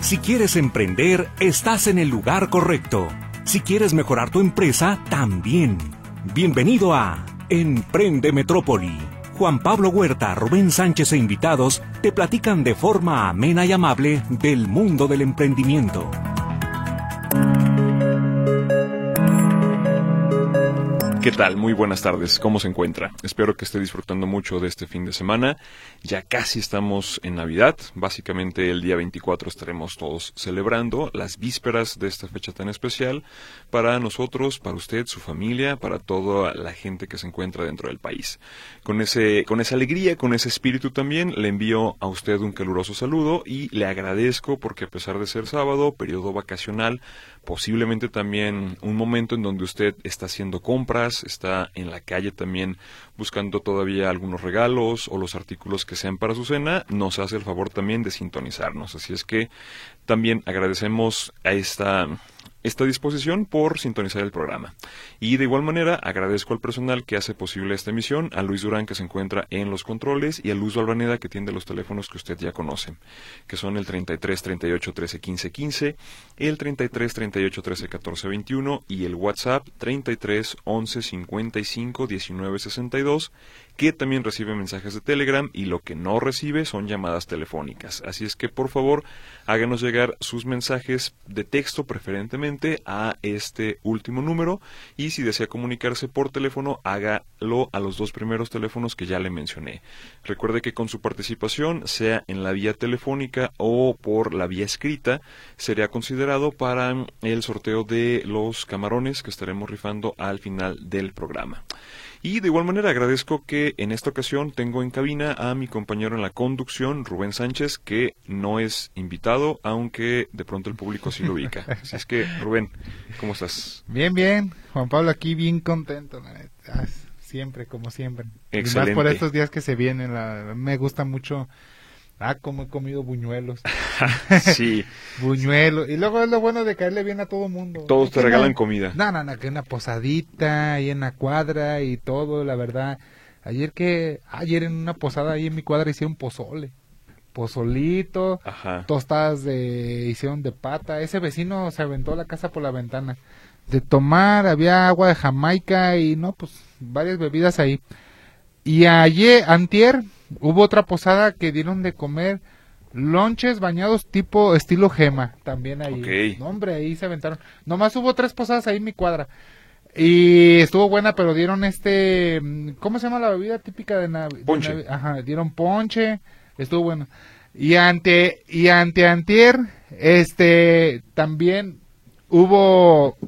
Si quieres emprender, estás en el lugar correcto. Si quieres mejorar tu empresa, también. Bienvenido a Emprende Metrópoli. Juan Pablo Huerta, Rubén Sánchez e invitados te platican de forma amena y amable del mundo del emprendimiento. ¿Qué tal? Muy buenas tardes. ¿Cómo se encuentra? Espero que esté disfrutando mucho de este fin de semana. Ya casi estamos en Navidad. Básicamente el día 24 estaremos todos celebrando las vísperas de esta fecha tan especial para nosotros, para usted, su familia, para toda la gente que se encuentra dentro del país. Con esa alegría, con ese espíritu también, le envío a usted un caluroso saludo y le agradezco porque a pesar de ser sábado, periodo vacacional, posiblemente también un momento en donde usted está haciendo compras, está en la calle también buscando todavía algunos regalos o los artículos que sean para su cena, nos hace el favor también de sintonizarnos. Así es que también agradecemos a esta disposición por sintonizar el programa. Y de igual manera agradezco al personal que hace posible esta emisión, a Luis Durán que se encuentra en los controles y a Luz Valvaneda que tiene los teléfonos que usted ya conoce, que son el 33 38 13 15 15, el 33 38 13 14 21 y el WhatsApp 33 11 55 19 62, que también recibe mensajes de Telegram y lo que no recibe son llamadas telefónicas. Así es que por favor háganos llegar sus mensajes de texto preferentemente a este último número y si desea comunicarse por teléfono hágalo a los dos primeros teléfonos que ya le mencioné. Recuerde que con su participación, sea en la vía telefónica o por la vía escrita, sería considerado para el sorteo de los camarones que estaremos rifando al final del programa. Y de igual manera agradezco que en esta ocasión tengo en cabina a mi compañero en la conducción, Rubén Sánchez, que no es invitado, aunque de pronto el público sí lo ubica. Así es que, Rubén, ¿cómo estás? Bien, Juan Pablo, aquí bien contento, la neta. Siempre, como siempre. Excelente. Y más por estos días que se vienen, me gusta mucho. Como he comido buñuelos. Sí. Buñuelos. Y luego es lo bueno de caerle bien a todo mundo. Todos te regalan comida. No, que una posadita ahí en la cuadra y todo, la verdad. Ayer en una posada ahí en mi cuadra hicieron pozolito, tostadas hicieron de pata. Ese vecino se aventó la casa por la ventana. De tomar, había agua de Jamaica y varias bebidas ahí. Y antier, hubo otra posada que dieron de comer lonches bañados tipo estilo Gema, también ahí. Okay. No, hombre, ahí se aventaron. Nomás hubo 3 posadas ahí en mi cuadra. Y estuvo buena, pero dieron ¿cómo se llama la bebida típica de Navidad? Ponche. Dieron ponche, estuvo bueno. Y antier, también hubo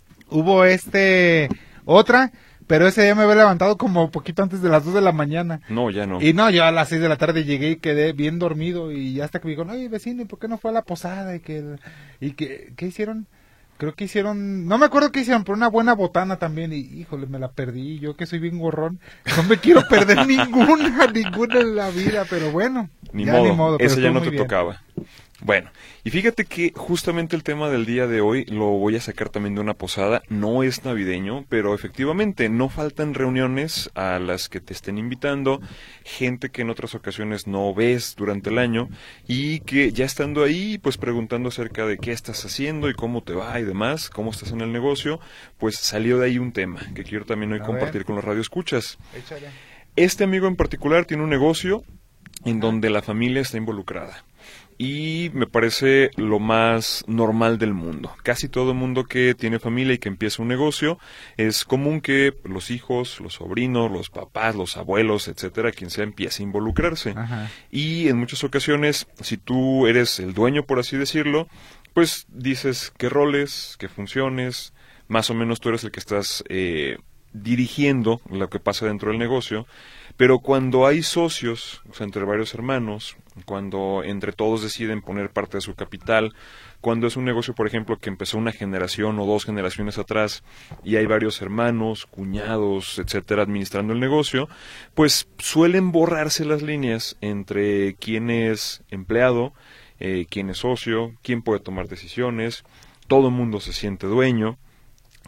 otra. Pero ese día me había levantado como poquito antes de las 2 de la mañana. No, ya no. Y no, yo a las 6 de la tarde llegué y quedé bien dormido. Y hasta que me dijeron, oye, vecino, ¿y por qué no fue a la posada? ¿Qué hicieron? Creo que hicieron, no me acuerdo qué hicieron, pero una buena botana también. Y híjole, me la perdí. Yo que soy bien gorrón, no me quiero perder ninguna en la vida. Pero bueno, ni modo. Esa ya no te bien. tocaba. Bueno, y fíjate que justamente el tema del día de hoy lo voy a sacar también de una posada. No es navideño, pero efectivamente no faltan reuniones a las que te estén invitando, gente que en otras ocasiones no ves durante el año y que ya estando ahí, pues preguntando acerca de qué estás haciendo y cómo te va y demás, cómo estás en el negocio, pues salió de ahí un tema que quiero también hoy compartir con los radioescuchas. Échale. Este amigo en particular tiene un negocio en donde la familia está involucrada. Y me parece lo más normal del mundo. Casi todo el mundo que tiene familia y que empieza un negocio, es común que los hijos, los sobrinos, los papás, los abuelos, etcétera, quien sea, empiece a involucrarse. Ajá. Y en muchas ocasiones, si tú eres el dueño, por así decirlo, pues dices qué roles, qué funciones, más o menos tú eres el que estás dirigiendo lo que pasa dentro del negocio. Pero cuando hay socios, o sea, entre varios hermanos, cuando entre todos deciden poner parte de su capital, cuando es un negocio, por ejemplo, que empezó una generación o 2 generaciones atrás y hay varios hermanos, cuñados, etcétera, administrando el negocio, pues suelen borrarse las líneas entre quién es empleado, quién es socio, quién puede tomar decisiones, todo el mundo se siente dueño.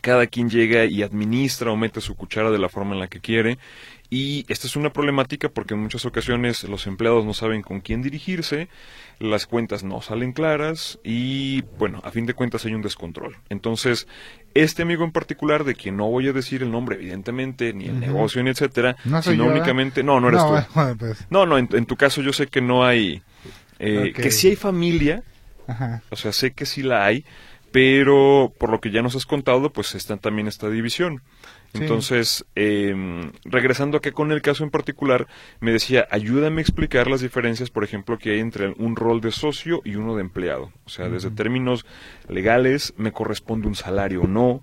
Cada quien llega y administra o mete su cuchara de la forma en la que quiere. Y esta es una problemática porque en muchas ocasiones los empleados no saben con quién dirigirse, las cuentas no salen claras y, bueno, a fin de cuentas hay un descontrol. Entonces, este amigo en particular, de quien no voy a decir el nombre, evidentemente, ni el negocio, ni etcétera, no soy sino yo, únicamente... No eres tú. Bueno, pues. No, en tu caso yo sé que no hay... Que sí hay familia, Ajá. o sea, sé que sí la hay, pero por lo que ya nos has contado, pues está también esta división. Entonces, regresando acá con el caso en particular, me decía, ayúdame a explicar las diferencias, por ejemplo, que hay entre un rol de socio y uno de empleado. O sea, desde términos legales, ¿me corresponde un salario o no?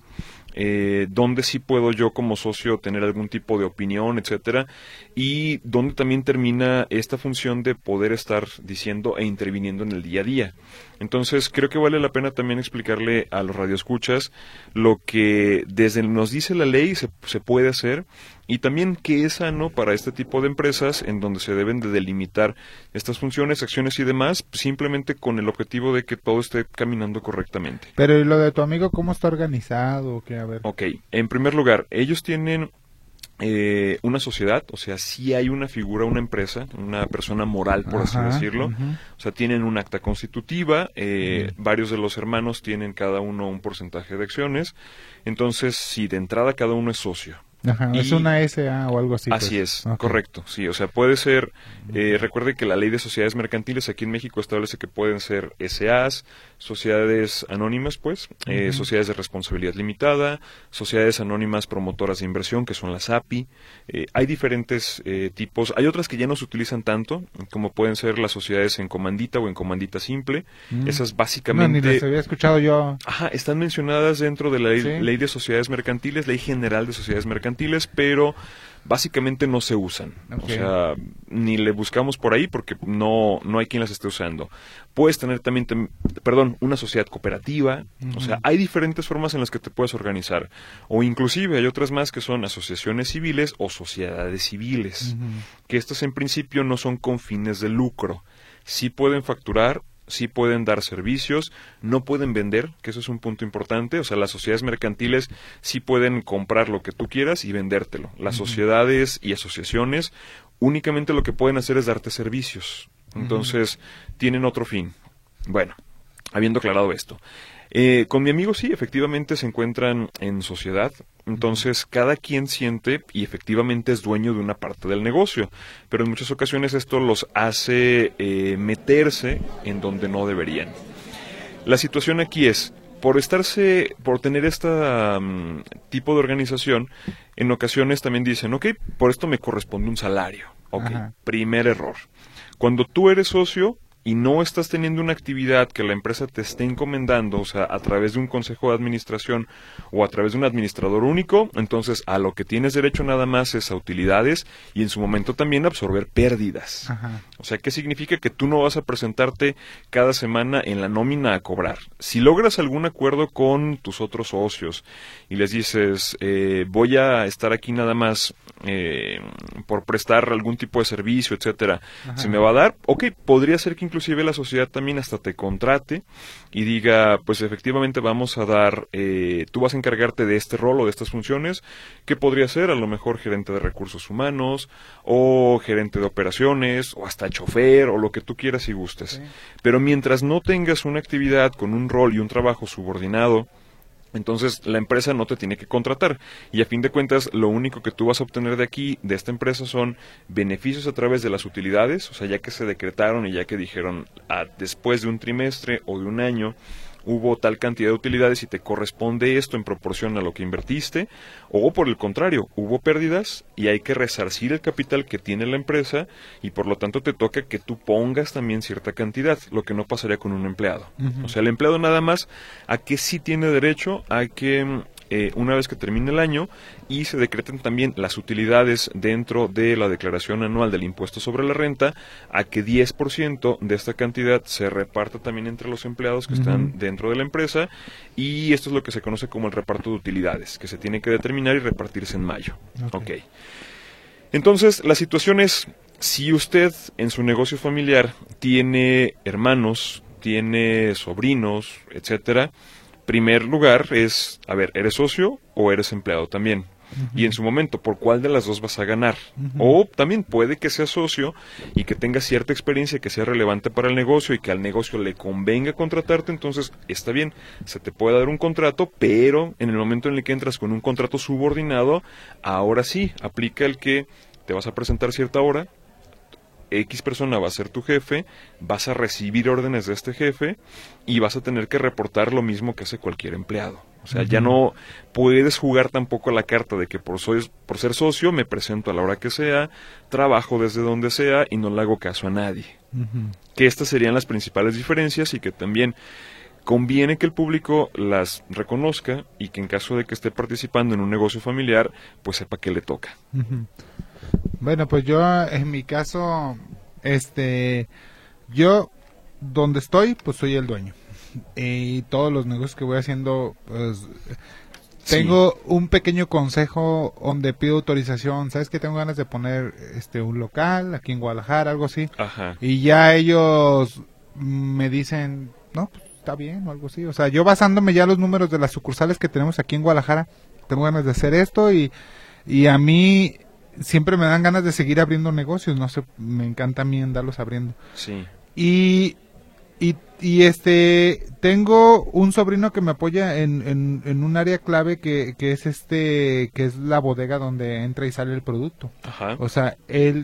¿Dónde sí puedo yo como socio tener algún tipo de opinión, etcétera? Y dónde también termina esta función de poder estar diciendo e interviniendo en el día a día. Entonces, creo que vale la pena también explicarle a los radioescuchas lo que desde nos dice la ley se puede hacer y también qué es sano para este tipo de empresas en donde se deben de delimitar estas funciones, acciones y demás, simplemente con el objetivo de que todo esté caminando correctamente. Pero ¿y lo de tu amigo cómo está organizado? ¿Qué? A ver. Ok, en primer lugar, ellos tienen una sociedad, o sea, sí hay una figura, una empresa, una persona moral, por así decirlo. O sea, tienen un acta constitutiva, varios de los hermanos tienen cada uno un porcentaje de acciones, entonces, sí, de entrada cada uno es socio. Ajá, es una SA o algo así. Así pues. es, correcto, sí, o sea, puede ser, recuerde que la ley de sociedades mercantiles aquí en México establece que pueden ser SAs, sociedades anónimas, pues, sociedades de responsabilidad limitada, sociedades anónimas promotoras de inversión, que son las API, hay diferentes tipos, hay otras que ya no se utilizan tanto, como pueden ser las sociedades en comandita o en comandita simple, esas básicamente... No, ni las había escuchado yo. Ajá, están mencionadas dentro de la ley de sociedades mercantiles, ley general de sociedades mercantiles, pero básicamente no se usan. O sea, ni le buscamos por ahí porque no hay quien las esté usando. Puedes tener también, una sociedad cooperativa. O sea, hay diferentes formas en las que te puedes organizar. O inclusive hay otras más que son asociaciones civiles o sociedades civiles. Que estas en principio no son con fines de lucro. Sí pueden facturar, sí pueden dar servicios, no pueden vender, que eso es un punto importante. O sea, las sociedades mercantiles sí pueden comprar lo que tú quieras y vendértelo. Las sociedades y asociaciones únicamente lo que pueden hacer es darte servicios. Entonces, tienen otro fin. Bueno, habiendo aclarado esto. Con mi amigo sí, efectivamente se encuentran en sociedad, entonces cada quien siente y efectivamente es dueño de una parte del negocio, pero en muchas ocasiones esto los hace meterse en donde no deberían. La situación aquí es, por tener este tipo de organización, en ocasiones también dicen, ok, por esto me corresponde un salario. Ok, primer error. Cuando tú eres socio y no estás teniendo una actividad que la empresa te esté encomendando, o sea, a través de un consejo de administración o a través de un administrador único, entonces a lo que tienes derecho nada más es a utilidades y en su momento también a absorber pérdidas. O sea, ¿qué significa? Que tú no vas a presentarte cada semana en la nómina a cobrar. Si logras algún acuerdo con tus otros socios y les dices, voy a estar aquí nada más por prestar algún tipo de servicio, etcétera, ¿se me va a dar? Ok, podría ser que inclusive la sociedad también hasta te contrate y diga, pues efectivamente vamos a dar, tú vas a encargarte de este rol o de estas funciones, ¿qué podría ser? A lo mejor gerente de recursos humanos o gerente de operaciones o hasta chofer o lo que tú quieras y gustes. Pero mientras no tengas una actividad con un rol y un trabajo subordinado, entonces la empresa no te tiene que contratar y a fin de cuentas lo único que tú vas a obtener de aquí, de esta empresa, son beneficios a través de las utilidades, o sea, ya que se decretaron y ya que dijeron después de un trimestre o de un año hubo tal cantidad de utilidades y te corresponde esto en proporción a lo que invertiste, o por el contrario, hubo pérdidas y hay que resarcir el capital que tiene la empresa y por lo tanto te toca que tú pongas también cierta cantidad, lo que no pasaría con un empleado. O sea, el empleado nada más a que sí tiene derecho a que una vez que termine el año y se decreten también las utilidades dentro de la declaración anual del impuesto sobre la renta, a que 10% de esta cantidad se reparta también entre los empleados que están dentro de la empresa, y esto es lo que se conoce como el reparto de utilidades, que se tiene que determinar y repartirse en mayo. Okay. Entonces, la situación es, si usted en su negocio familiar tiene hermanos, tiene sobrinos, etcétera, primer lugar es, a ver, ¿eres socio o eres empleado también? Y en su momento, ¿por cuál de las dos vas a ganar? O también puede que seas socio y que tengas cierta experiencia que sea relevante para el negocio y que al negocio le convenga contratarte, entonces está bien, se te puede dar un contrato, pero en el momento en el que entras con un contrato subordinado, ahora sí, aplica el que te vas a presentar cierta hora, X persona va a ser tu jefe, vas a recibir órdenes de este jefe y vas a tener que reportar lo mismo que hace cualquier empleado. O sea, ya no puedes jugar tampoco la carta de que por ser socio me presento a la hora que sea, trabajo desde donde sea y no le hago caso a nadie. Que estas serían las principales diferencias y que también conviene que el público las reconozca y que en caso de que esté participando en un negocio familiar, pues sepa que le toca. Bueno, pues yo en mi caso, yo donde estoy, pues soy el dueño. Y todos los negocios que voy haciendo, pues tengo un pequeño consejo donde pido autorización. ¿Sabes qué? Tengo ganas de poner un local aquí en Guadalajara, algo así. Ajá. Y ya ellos me dicen, no, pues está bien o algo así. O sea, yo basándome ya los números de las sucursales que tenemos aquí en Guadalajara, tengo ganas de hacer esto y a mí siempre me dan ganas de seguir abriendo negocios. No sé, me encanta a mí andarlos abriendo. Sí. Y tengo un sobrino que me apoya en un área clave que es que es la bodega donde entra y sale el producto. Ajá. O sea, él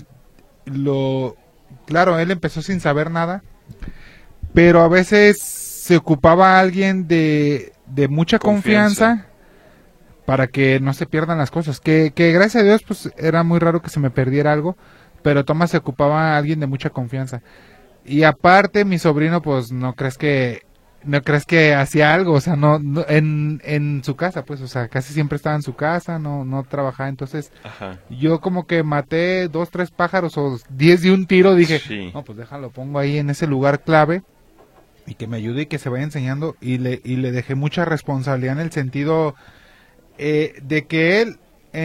empezó sin saber nada, pero a veces se ocupaba alguien de mucha confianza para que no se pierdan las cosas, que gracias a Dios pues era muy raro que se me perdiera algo, pero Tomás se ocupaba a alguien de mucha confianza. Y aparte mi sobrino pues no crees que hacía algo, o sea, no en su casa, pues, o sea, casi siempre estaba en su casa, no trabajaba, entonces Ajá. yo como que maté 2, 3 pájaros o 10 de un tiro, dije, Sí. no, pues déjalo, pongo ahí en ese lugar clave y que me ayude y que se vaya enseñando y le dejé mucha responsabilidad en el sentido de que él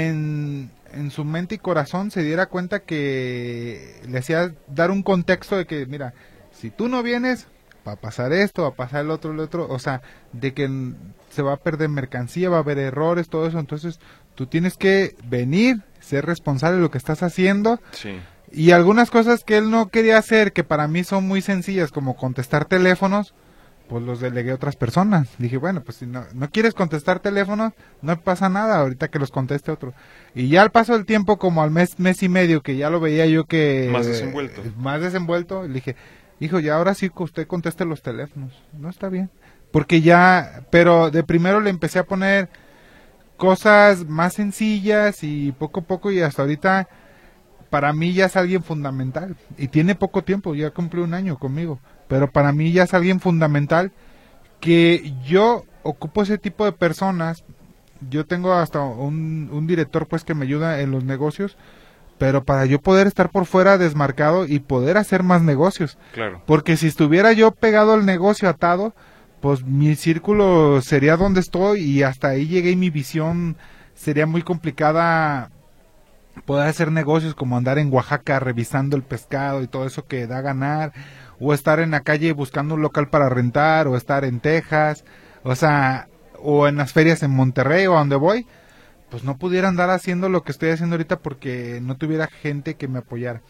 en su mente y corazón se diera cuenta que le hacía dar un contexto de que, mira, si tú no vienes, va a pasar esto, va a pasar el otro, o sea, de que se va a perder mercancía, va a haber errores, todo eso, entonces tú tienes que venir, ser responsable de lo que estás haciendo. Sí. Y algunas cosas que él no quería hacer, que para mí son muy sencillas, como contestar teléfonos, pues los delegué a otras personas. Dije, bueno, pues si no quieres contestar teléfonos, no pasa nada, ahorita que los conteste otro. Y ya al paso del tiempo, como al mes y medio, que ya lo veía yo que... Más desenvuelto, le dije, hijo, ya ahora sí que usted conteste los teléfonos. No, está bien. Porque ya, pero de primero le empecé a poner cosas más sencillas y poco a poco y hasta ahorita para mí ya es alguien fundamental. Y tiene poco tiempo, ya cumplió 1 año conmigo. Pero para mí ya es alguien fundamental que yo ocupo ese tipo de personas. Yo tengo hasta un director pues que me ayuda en los negocios, pero para yo poder estar por fuera desmarcado y poder hacer más negocios. Claro. Porque si estuviera yo pegado al negocio atado, pues mi círculo sería donde estoy y hasta ahí llegué y mi visión sería muy complicada poder hacer negocios como andar en Oaxaca revisando el pescado y todo eso que da a ganar, o estar en la calle buscando un local para rentar, o estar en Texas, o sea, o en las ferias en Monterrey o a donde voy, pues no pudiera andar haciendo lo que estoy haciendo ahorita porque no tuviera gente que me apoyara.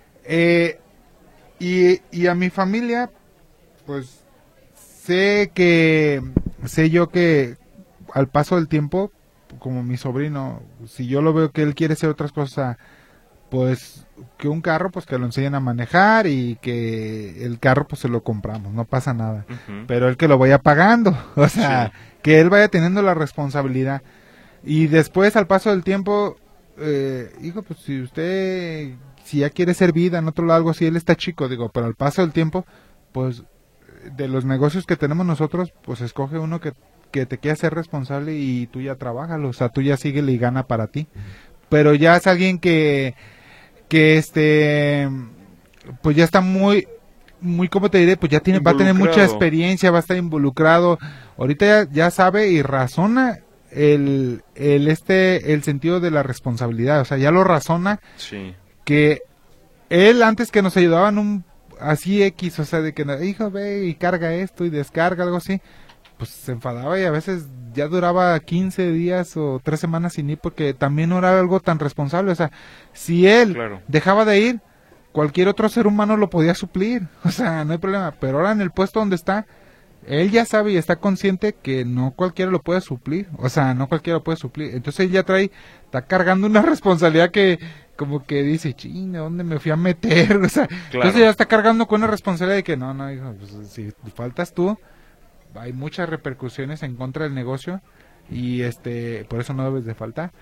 Y a mi familia, pues sé yo que al paso del tiempo, como mi sobrino, si yo lo veo que él quiere hacer otras cosas, pues que un carro, pues que lo enseñen a manejar y que el carro pues se lo compramos, no pasa nada. Pero él que lo vaya pagando, o sea, que él vaya teniendo la responsabilidad. Y después al paso del tiempo, hijo, pues si ya quiere ser vida en otro lado, algo así, él está chico, digo, pero al paso del tiempo, pues de los negocios que tenemos nosotros, pues escoge uno que te quiera ser responsable y tú ya trabajas, o sea, tú ya síguele y gana para ti. Pero ya es alguien que pues ya está muy, ¿cómo te diré? Pues ya va a tener mucha experiencia, va a estar involucrado. Ahorita ya sabe y razona el sentido de la responsabilidad, o sea, ya lo razona. Sí. Que él antes que nos ayudaban así X, o sea, de que hijo ve y carga esto y descarga algo así, pues se enfadaba y a veces ya duraba 15 días o 3 semanas sin ir porque también no era algo tan responsable. O sea, si él dejaba de ir, cualquier otro ser humano lo podía suplir. O sea, no hay problema. Pero ahora en el puesto donde está, él ya sabe y está consciente que no cualquiera lo puede suplir. O sea, no cualquiera lo puede suplir. Entonces él ya está cargando una responsabilidad que como que dice, ching, ¿dónde me fui a meter? O sea, entonces ya está cargando con una responsabilidad de que no, hijo, pues, si faltas tú, hay muchas repercusiones en contra del negocio y por eso no debes de faltar.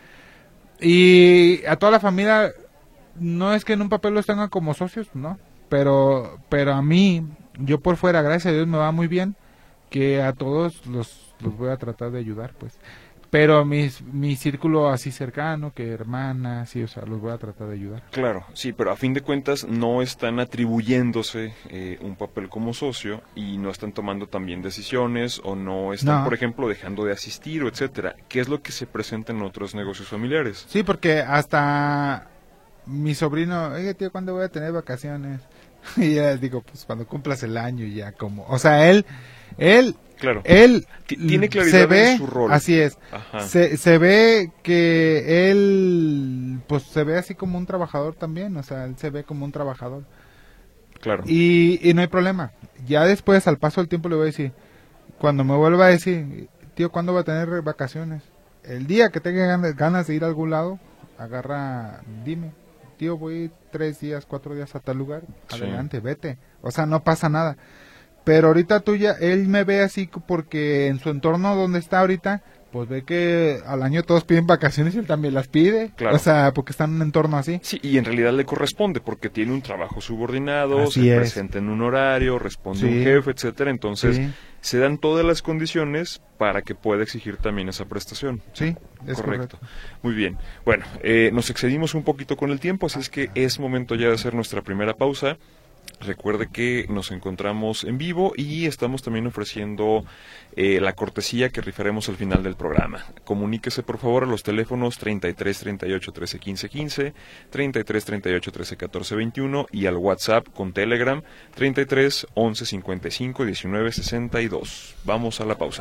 Y a toda la familia, no es que en un papel los tengan como socios, ¿no? Pero a mí, yo por fuera, gracias a Dios, me va muy bien, que a todos los voy a tratar de ayudar, pues. Pero mi círculo así cercano, que hermanas, sí, o sea, los voy a tratar de ayudar. Claro, sí, pero a fin de cuentas no están atribuyéndose un papel como socio y no están tomando también decisiones o no están, por ejemplo, dejando de asistir o etcétera. ¿Qué es lo que se presenta en otros negocios familiares? Sí, porque hasta mi sobrino, oye tío, ¿cuándo voy a tener vacaciones? Y ya digo, pues cuando cumplas el año y ya como, o sea, él claro, él tiene claridad en su rol. Así es. Se ve que él pues se ve así como un trabajador también, o sea, él se ve como un trabajador. Claro. Y no hay problema. Ya después, al paso del tiempo, le voy a decir, cuando me vuelva a decir, tío, ¿cuándo va a tener vacaciones? El día que tenga ganas de ir a algún lado, dime, tío, voy 3 días, 4 días a tal lugar, adelante, vete. O sea, no pasa nada. Pero ahorita él me ve así porque en su entorno donde está ahorita, pues ve que al año todos piden vacaciones y él también las pide. Claro. O sea, porque están en un entorno así. Sí, y en realidad le corresponde porque tiene un trabajo subordinado, se presenta en un horario, responde a un jefe, etcétera. Entonces, se dan todas las condiciones para que pueda exigir también esa prestación. Sí, es correcto. Muy bien. Bueno, nos excedimos un poquito con el tiempo, así es que es momento ya de hacer nuestra primera pausa. Recuerde que nos encontramos en vivo y estamos también ofreciendo la cortesía que rifaremos al final del programa. Comuníquese por favor a los teléfonos 33 38 13 15 15, 33 38 13 14 21 y al WhatsApp con Telegram 33 11 55 19 62. Vamos a la pausa.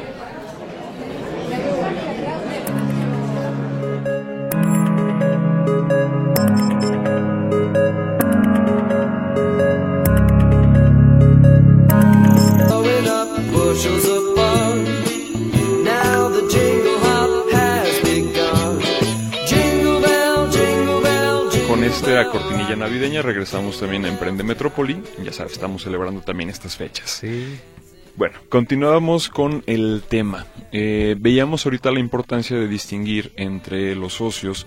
Con esta cortinilla navideña regresamos también a Emprende Metrópoli. Ya sabes, estamos celebrando también estas fechas. Sí. Bueno, continuamos con el tema. Veíamos ahorita la importancia de distinguir entre los socios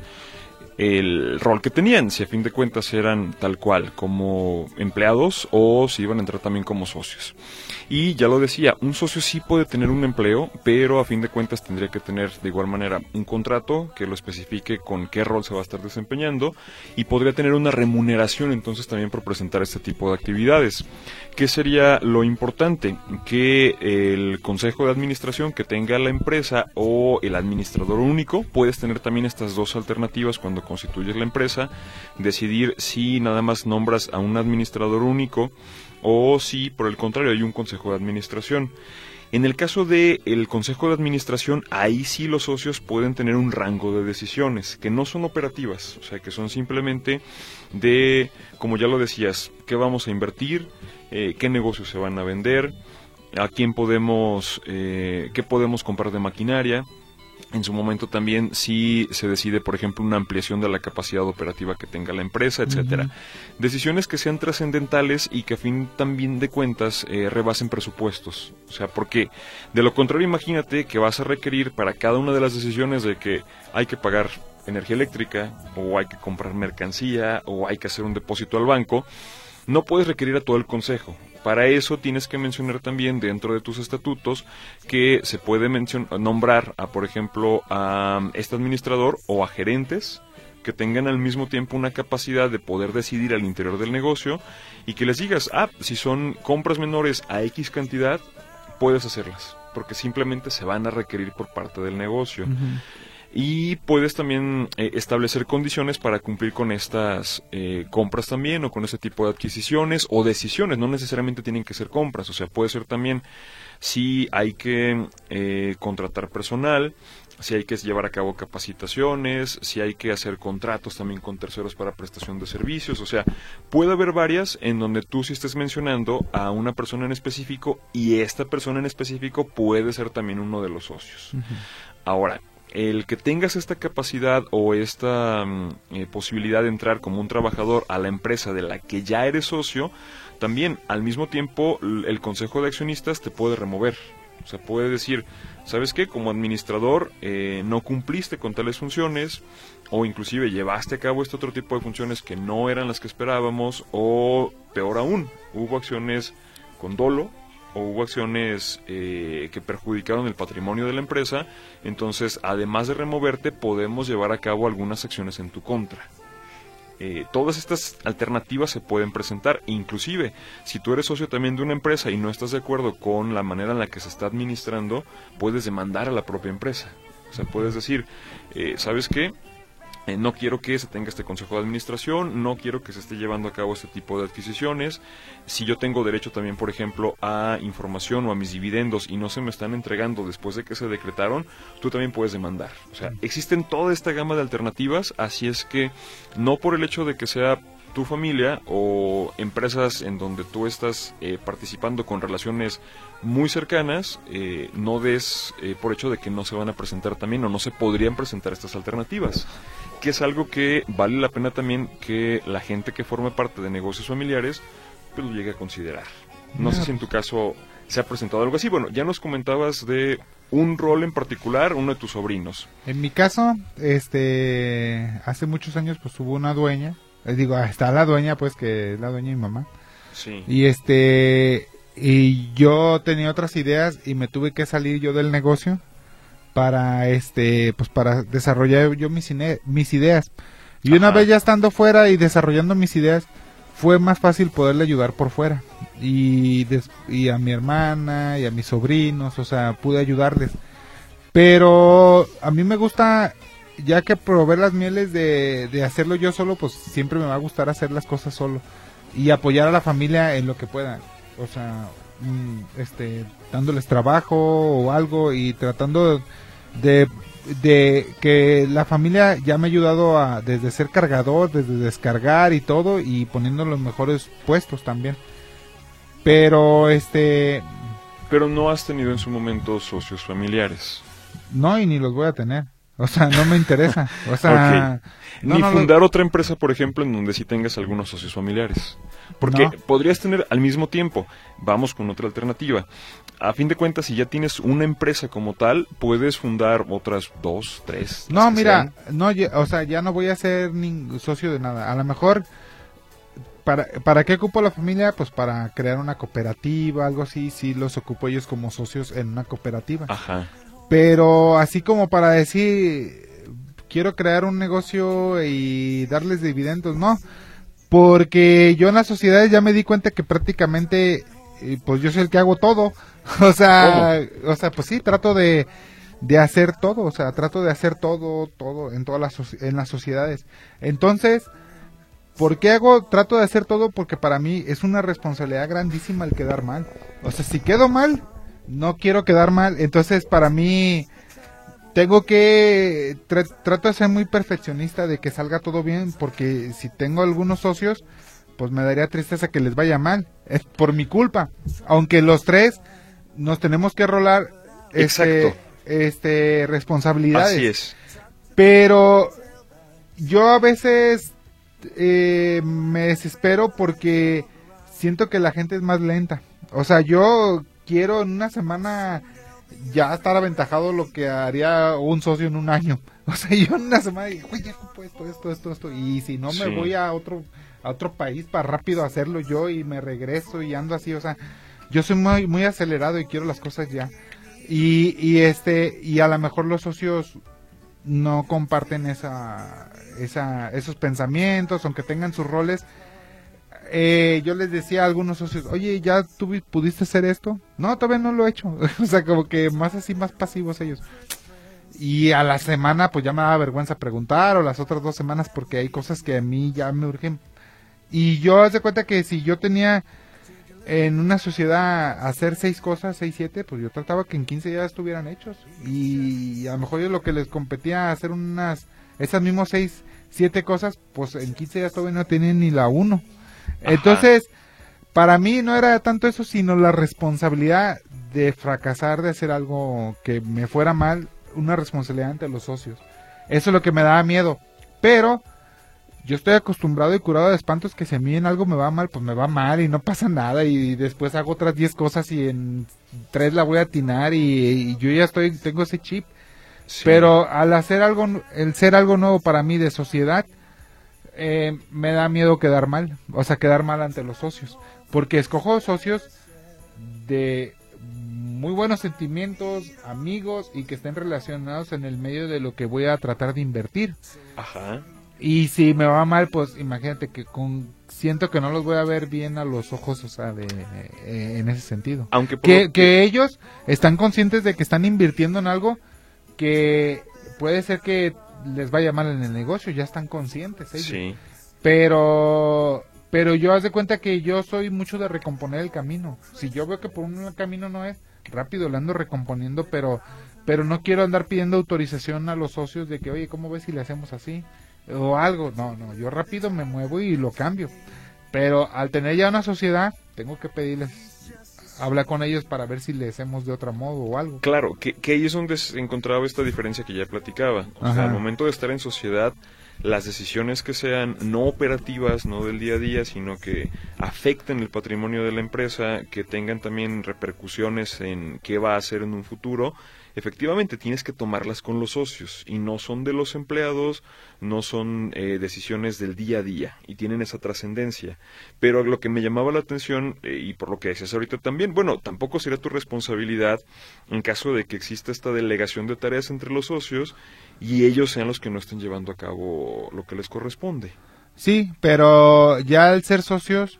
el rol que tenían, si a fin de cuentas eran tal cual como empleados o si iban a entrar también como socios. Y ya lo decía, un socio sí puede tener un empleo, pero a fin de cuentas tendría que tener de igual manera un contrato que lo especifique con qué rol se va a estar desempeñando y podría tener una remuneración entonces también por presentar este tipo de actividades. ¿Qué sería lo importante? Que el consejo de administración que tenga la empresa o el administrador único, puedes tener también estas dos alternativas cuando constituyes la empresa, decidir si nada más nombras a un administrador único o si por el contrario hay un consejo de administración. En el caso del consejo de administración, ahí sí los socios pueden tener un rango de decisiones que no son operativas, o sea que son simplemente de, como ya lo decías, qué vamos a invertir, qué negocios se van a vender, a quién podemos, qué podemos comprar de maquinaria. En su momento también si se decide, por ejemplo, una ampliación de la capacidad operativa que tenga la empresa, etcétera. Decisiones que sean trascendentales y que a fin también de cuentas rebasen presupuestos. O sea, porque de lo contrario imagínate que vas a requerir para cada una de las decisiones de que hay que pagar energía eléctrica o hay que comprar mercancía o hay que hacer un depósito al banco. No puedes requerir a todo el consejo. Para eso tienes que mencionar también dentro de tus estatutos que se puede nombrar a, por ejemplo, a este administrador o a gerentes que tengan al mismo tiempo una capacidad de poder decidir al interior del negocio y que les digas, si son compras menores a X cantidad, puedes hacerlas, porque simplemente se van a requerir por parte del negocio. y puedes también establecer condiciones para cumplir con estas compras también, o con ese tipo de adquisiciones o decisiones. No necesariamente tienen que ser compras, o sea, puede ser también si hay que contratar personal, si hay que llevar a cabo capacitaciones, si hay que hacer contratos también con terceros para prestación de servicios. O sea, puede haber varias en donde tú sí estés mencionando a una persona en específico, y esta persona en específico puede ser también uno de los socios. Ahora, el que tengas esta capacidad o esta posibilidad de entrar como un trabajador a la empresa de la que ya eres socio, también al mismo tiempo el consejo de accionistas te puede remover. O sea, puede decir, ¿sabes qué? Como administrador no cumpliste con tales funciones, o inclusive llevaste a cabo este otro tipo de funciones que no eran las que esperábamos, o peor aún, hubo acciones con dolo, o hubo acciones que perjudicaron el patrimonio de la empresa. Entonces, además de removerte, podemos llevar a cabo algunas acciones en tu contra. Todas estas alternativas se pueden presentar. Inclusive, si tú eres socio también de una empresa y no estás de acuerdo con la manera en la que se está administrando, puedes demandar a la propia empresa. O sea, puedes decir, ¿sabes qué? No quiero que se tenga este consejo de administración, no quiero que se esté llevando a cabo este tipo de adquisiciones. Si yo tengo derecho también, por ejemplo, a información o a mis dividendos y no se me están entregando después de que se decretaron, tú también puedes demandar. O sea, existen toda esta gama de alternativas, así es que no por el hecho de que sea tu familia o empresas en donde tú estás participando con relaciones muy cercanas, no des por hecho de que no se van a presentar también, o no se podrían presentar estas alternativas, que es algo que vale la pena también que la gente que forme parte de negocios familiares pues lo llegue a considerar. No sé si en tu caso se ha presentado algo así. Bueno, ya nos comentabas de un rol en particular, uno de tus sobrinos. En mi caso, hace muchos años pues hubo una dueña, está la dueña, pues, que es la dueña de mi mamá. Sí. Y yo tenía otras ideas y me tuve que salir yo del negocio para pues para desarrollar yo mis ideas. Y una vez ya estando fuera y desarrollando mis ideas, fue más fácil poderle ayudar por fuera. Y a mi hermana y a mis sobrinos, o sea, pude ayudarles. Pero a mí me gusta, ya que probé las mieles de hacerlo yo solo, pues siempre me va a gustar hacer las cosas solo y apoyar a la familia en lo que pueda. O sea, dándoles trabajo o algo, y tratando de que la familia ya me ha ayudado desde ser cargador, desde descargar y todo, y poniendo los mejores puestos también. Pero Pero no has tenido en su momento socios familiares. No, y ni los voy a tener. O sea, no me interesa. O sea, okay. Ni fundar otra empresa, por ejemplo, en donde sí tengas algunos socios familiares. Porque podrías tener al mismo tiempo, vamos con otra alternativa. A fin de cuentas, si ya tienes una empresa como tal, puedes fundar otras 2, 3. No, mira, o sea, ya no voy a ser socio de nada. A lo mejor, ¿para qué ocupo la familia? Pues para crear una cooperativa, algo así. Sí los ocupo ellos como socios en una cooperativa. Ajá. Pero así como para decir, quiero crear un negocio y darles dividendos, no. Porque yo en las sociedades ya me di cuenta que prácticamente, pues yo soy el que hago todo. O sea, pues sí, trato de hacer todo. O sea, trato de hacer todo en todas en las sociedades. Entonces, ¿por qué trato de hacer todo? Porque para mí es una responsabilidad grandísima el quedar mal. O sea, si quedo mal, no quiero quedar mal. Entonces, para mí, tengo que trato de ser muy perfeccionista de que salga todo bien, porque si tengo algunos socios, pues me daría tristeza que les vaya mal. Es por mi culpa. Aunque los tres nos tenemos que rolar responsabilidades. Así es. Pero yo a veces me desespero porque siento que la gente es más lenta. O sea, yo quiero en una semana ya estar aventajado lo que haría un socio en un año. O sea, yo en una semana digo, oye, pues esto. Y si no, me voy a otro país para rápido hacerlo yo y me regreso y ando así. O sea, yo soy muy, muy acelerado y quiero las cosas ya. Y a lo mejor los socios no comparten esos pensamientos, aunque tengan sus roles. Yo les decía a algunos socios, oye, ¿ya tú pudiste hacer esto? No, todavía no lo he hecho. O sea, como que más pasivos ellos. y a la semana pues ya me daba vergüenza preguntar, o las otras 2 semanas, porque hay cosas que a mí ya me urgen. Y yo haz de cuenta que si yo tenía en una sociedad hacer 6 cosas, 6, 7, pues yo trataba que en 15 días estuvieran hechos. Y a lo mejor yo lo que les competía hacer esas mismas 6, 7 cosas, pues en 15 días todavía no tenían ni la 1. Entonces, para mí no era tanto eso, sino la responsabilidad de fracasar, de hacer algo que me fuera mal, una responsabilidad ante los socios. Eso es lo que me daba miedo. Pero yo estoy acostumbrado y curado de espantos que si a mí en algo me va mal, pues me va mal y no pasa nada, y después hago otras 10 cosas y en 3 la voy a atinar, y yo ya tengo ese chip. Sí. Pero al hacer el ser algo nuevo para mí de sociedad, me da miedo quedar mal, o sea, quedar mal ante los socios, porque escojo socios de muy buenos sentimientos, amigos, y que estén relacionados en el medio de lo que voy a tratar de invertir. Ajá. Y si me va mal, pues imagínate que siento que no los voy a ver bien a los ojos, o sea, en ese sentido. Aunque que ellos están conscientes de que están invirtiendo en algo que puede ser que les vaya mal en el negocio, ya están conscientes ellos. Sí. Pero yo haz de cuenta que yo soy mucho de recomponer el camino. Si yo veo que por un camino no es, rápido lo ando recomponiendo, pero no quiero andar pidiendo autorización a los socios de que, oye, ¿cómo ves si le hacemos así? O algo. No, yo rápido me muevo y lo cambio. Pero al tener ya una sociedad, tengo que pedirles, hablar con ellos para ver si le hacemos de otro modo o algo. Claro, que ahí es donde se encontraba esta diferencia que ya platicaba. O sea, al momento de estar en sociedad, las decisiones que sean no operativas, no del día a día, sino que afecten el patrimonio de la empresa, que tengan también repercusiones en qué va a hacer en un futuro, efectivamente tienes que tomarlas con los socios, y no son de los empleados, no son decisiones del día a día, y tienen esa trascendencia. Pero lo que me llamaba la atención, y por lo que decías ahorita también, bueno, tampoco sería tu responsabilidad en caso de que exista esta delegación de tareas entre los socios y ellos sean los que no estén llevando a cabo lo que les corresponde. Sí, pero ya al ser socios,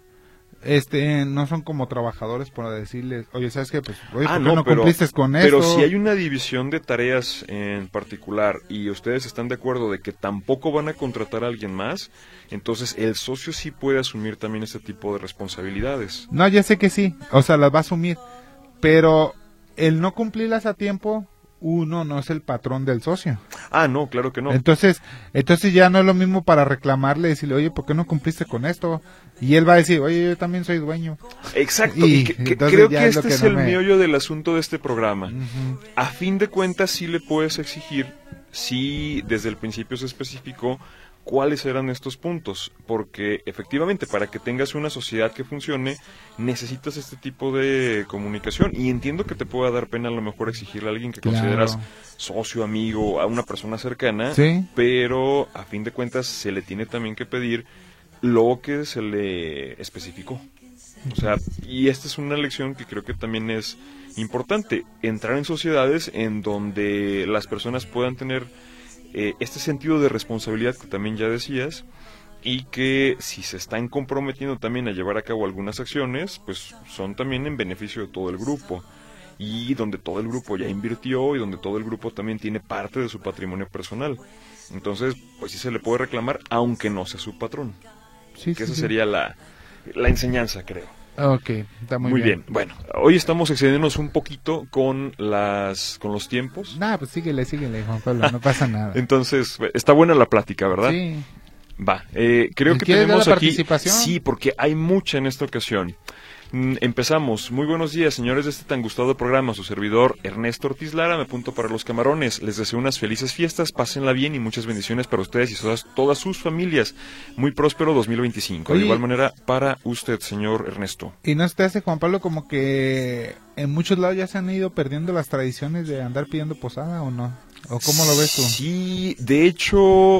no son como trabajadores para decirles, oye, ¿sabes qué? Pues, oye, ¿por qué no cumpliste con eso? Pero si hay una división de tareas en particular y ustedes están de acuerdo de que tampoco van a contratar a alguien más, entonces el socio sí puede asumir también este tipo de responsabilidades. No, ya sé que sí, o sea, las va a asumir, pero el no cumplirlas a tiempo, uno no es el patrón del socio. Ah, no, claro que no. Entonces ya no es lo mismo para reclamarle, decirle, oye, ¿por qué no cumpliste con esto? Y él va a decir, oye, yo también soy dueño. Exacto, y creo que este es el meollo del asunto de este programa. Uh-huh. A fin de cuentas, sí le puedes exigir, sí, desde el principio se especificó cuáles eran estos puntos, porque efectivamente para que tengas una sociedad que funcione necesitas este tipo de comunicación, y entiendo que te pueda dar pena a lo mejor exigirle a alguien que consideras socio, amigo, a una persona cercana, ¿sí? Pero a fin de cuentas se le tiene también que pedir lo que se le especificó. O sea, y esta es una lección que creo que también es importante, entrar en sociedades en donde las personas puedan tener este sentido de responsabilidad que también ya decías, y que si se están comprometiendo también a llevar a cabo algunas acciones, pues son también en beneficio de todo el grupo, y donde todo el grupo ya invirtió y donde todo el grupo también tiene parte de su patrimonio personal. Entonces, pues sí se le puede reclamar, aunque no sea su patrón. Sí, que esa sería la enseñanza, creo. Ok, está muy bien. Bueno, hoy estamos excediéndonos un poquito con los tiempos. Pues síguele, Juan Pablo, no pasa nada. Entonces, está buena la plática, ¿verdad? Sí. Va, creo que tenemos la aquí... participación? Sí, porque hay mucha en esta ocasión. Empezamos. Muy buenos días, señores de este tan gustado programa. Su servidor, Ernesto Ortiz Lara, me apunto para los camarones. Les deseo unas felices fiestas, pásenla bien y muchas bendiciones para ustedes y todas sus familias. Muy próspero 2025. Oye, de igual manera, para usted, señor Ernesto. ¿Y no se te hace, Juan Pablo, como que en muchos lados ya se han ido perdiendo las tradiciones de andar pidiendo posada, o no? ¿O cómo lo ves tú? Sí, de hecho,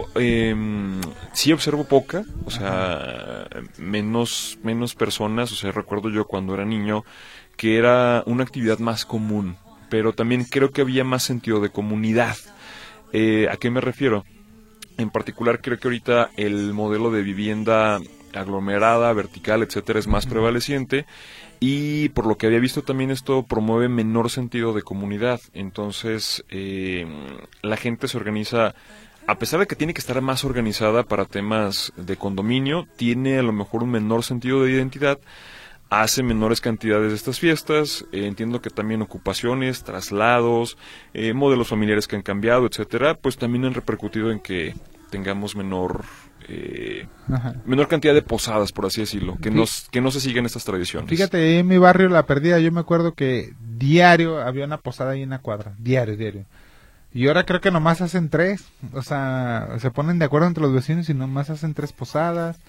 sí observo poca, o sea, menos personas. O sea, recuerdo yo cuando era niño que era una actividad más común, pero también creo que había más sentido de comunidad. ¿A qué me refiero? En particular, creo que ahorita el modelo de vivienda aglomerada, vertical, etcétera, es más prevaleciente. Y por lo que había visto también esto promueve menor sentido de comunidad. Entonces la gente se organiza, a pesar de que tiene que estar más organizada para temas de condominio, tiene a lo mejor un menor sentido de identidad, hace menores cantidades de estas fiestas. Entiendo que también ocupaciones, traslados, modelos familiares que han cambiado, etcétera, pues también han repercutido en que tengamos menor cantidad de posadas, por así decirlo, que no se siguen estas tradiciones. Fíjate, en mi barrio La Perdida, yo me acuerdo que diario había una posada ahí en la cuadra, diario. Y ahora creo que nomás hacen 3, o sea, se ponen de acuerdo entre los vecinos y nomás hacen 3 posadas.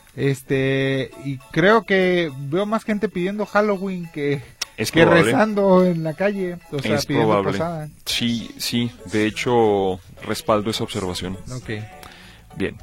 Y creo que veo más gente pidiendo Halloween que rezando en la calle, o sea, es pidiendo probable. posada. Sí, de hecho respaldo esa observación. Okay. Bien.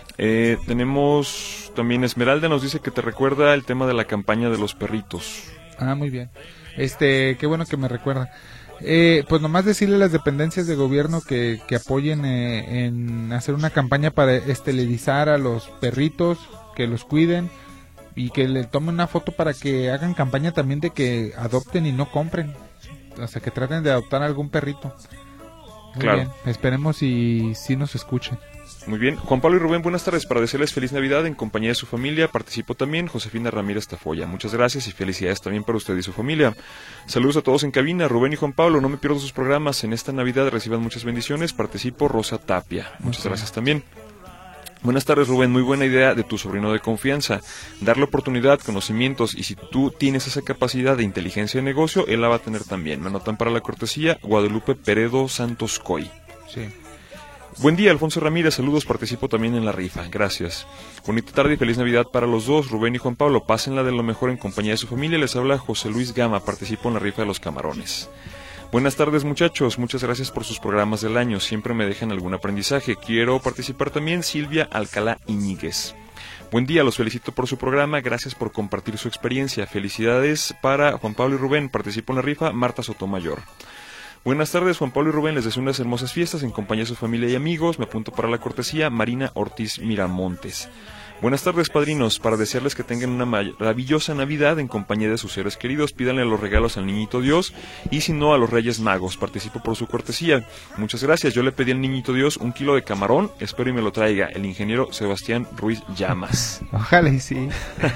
Tenemos también Esmeralda, nos dice que te recuerda el tema de la campaña de los perritos. Ah, muy bien. Qué bueno que me recuerda. Pues nomás decirle a las dependencias de gobierno que apoyen en hacer una campaña para esterilizar a los perritos, que los cuiden y que le tomen una foto para que hagan campaña también de que adopten y no compren. O sea, que traten de adoptar a algún perrito. Muy claro. Bien, esperemos y sí nos escuchen. Muy bien. Juan Pablo y Rubén, buenas tardes. Para desearles feliz Navidad en compañía de su familia, participó también Josefina Ramírez Tafoya. Muchas gracias y felicidades también para usted y su familia. Saludos a todos en cabina. Rubén y Juan Pablo, no me pierdo sus programas. En esta Navidad reciban muchas bendiciones. Participo Rosa Tapia. Muchas gracias también. Buenas tardes, Rubén. Muy buena idea de tu sobrino de confianza. Darle oportunidad, conocimientos, y si tú tienes esa capacidad de inteligencia de negocio, él la va a tener también. Me anotan para la cortesía Guadalupe Peredo Santos Coy. Sí. Buen día, Alfonso Ramírez. Saludos, participo también en la rifa. Gracias. Bonita tarde y feliz Navidad para los dos, Rubén y Juan Pablo. Pásenla de lo mejor en compañía de su familia. Les habla José Luis Gama. Participo en la rifa de los camarones. Buenas tardes, muchachos. Muchas gracias por sus programas del año. Siempre me dejan algún aprendizaje. Quiero participar también, Silvia Alcalá Iñiguez. Buen día, los felicito por su programa. Gracias por compartir su experiencia. Felicidades para Juan Pablo y Rubén. Participo en la rifa, Marta Sotomayor. Buenas tardes, Juan Pablo y Rubén. Les deseo unas hermosas fiestas en compañía de su familia y amigos. Me apunto para la cortesía, Marina Ortiz Miramontes. Buenas tardes, padrinos. Para desearles que tengan una maravillosa Navidad en compañía de sus seres queridos, pídanle los regalos al Niñito Dios y si no a los Reyes Magos. Participo por su cortesía. Muchas gracias. Yo le pedí al Niñito Dios 1 kilo de camarón. Espero y me lo traiga el ingeniero Sebastián Ruiz Llamas. Ojalá y sí.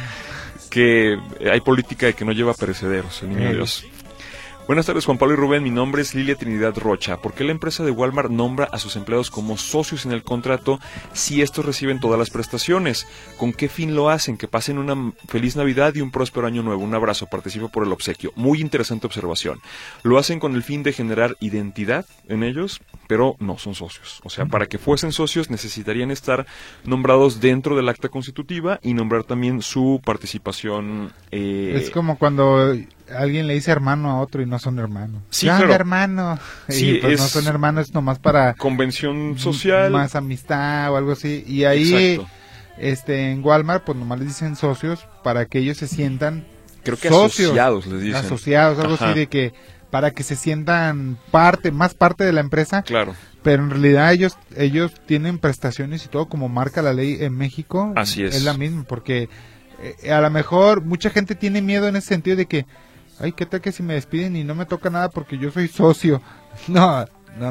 Que hay política de que no lleva perecederos el Niño Dios. Buenas tardes, Juan Pablo y Rubén. Mi nombre es Lilia Trinidad Rocha. ¿Por qué la empresa de Walmart nombra a sus empleados como socios en el contrato si estos reciben todas las prestaciones? ¿Con qué fin lo hacen? Que pasen una feliz Navidad y un próspero año nuevo. Un abrazo. Participo por el obsequio. Muy interesante observación. Lo hacen con el fin de generar identidad en ellos, pero no son socios. O sea, para que fuesen socios necesitarían estar nombrados dentro del acta constitutiva y nombrar también su participación. Es como cuando alguien le dice hermano a otro y no son hermanos. Sí, claro. claro. Hermano. Sí, y pues no son hermanos, nomás para convención social, más amistad o algo así. Y ahí, exacto. En Walmart, pues nomás les dicen socios para que ellos se sientan creo que socios, asociados les dicen. Asociados, algo Ajá. así de que para que se sientan más parte de la empresa. Claro. Pero en realidad ellos tienen prestaciones y todo como marca la ley en México. Así es. Es la misma, porque a lo mejor mucha gente tiene miedo en ese sentido de que, ay, ¿qué tal que si me despiden y no me toca nada porque yo soy socio? No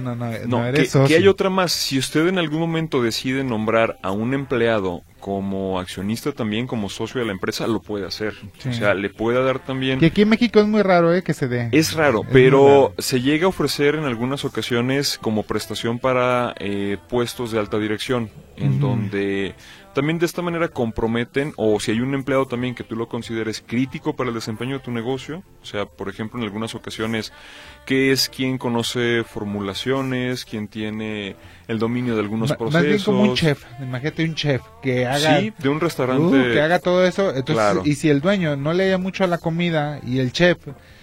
eres socio. Que hay otra más. Si usted en algún momento decide nombrar a un empleado como accionista también, como socio de la empresa, lo puede hacer. Sí. O sea, le puede dar también... Que aquí en México es muy raro que se dé. Es raro, pero se llega a ofrecer en algunas ocasiones como prestación para puestos de alta dirección, en donde también de esta manera comprometen, o si hay un empleado también que tú lo consideres crítico para el desempeño de tu negocio, o sea, por ejemplo, en algunas ocasiones, que es quien conoce formulaciones, quien tiene el dominio de algunos procesos. Más bien como un chef, imagínate un chef que haga... Sí, de un restaurante. Que haga todo eso, entonces, claro. Y si el dueño no le da mucho a la comida y el chef...